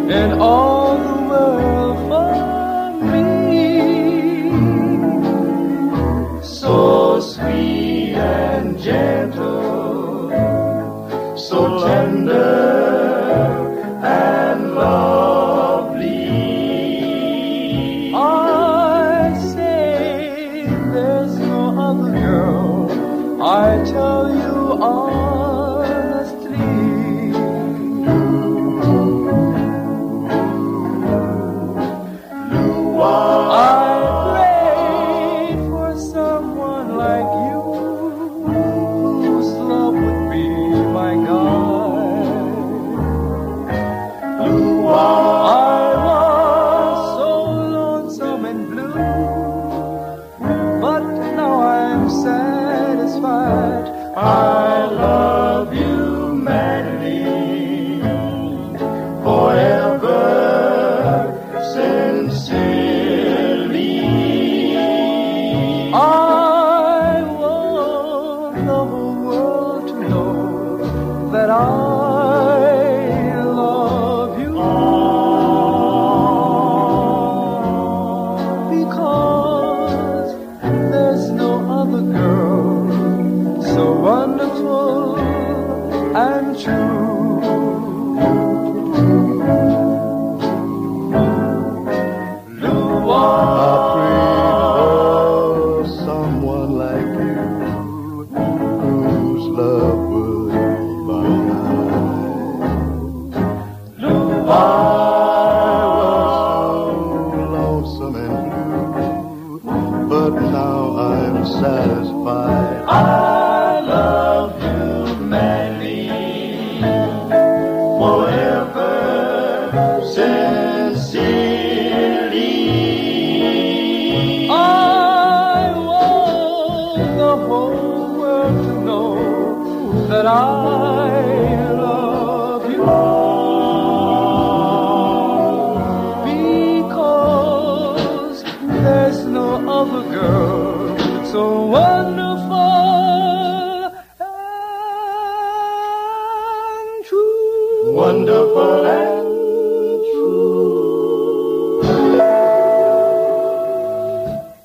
in all the world for me. So sweet and gentle, so tender and lovely. I say there's no other girl, I tell you honestly. I prayed for someone like you, whose love would be my guide. I was so lonesome and blue, but now I'm satisfied. I love you madly, forever, sincerely. I want the whole world to know that I love you, because there's no other girl so wonderful and true. I prayed for someone like you, whose love would be my guide. I was so lonesome and blue, but now I'm satisfied. I love you madly, forever, sincerely. I want the whole world to know that I love you, because there's no other girl so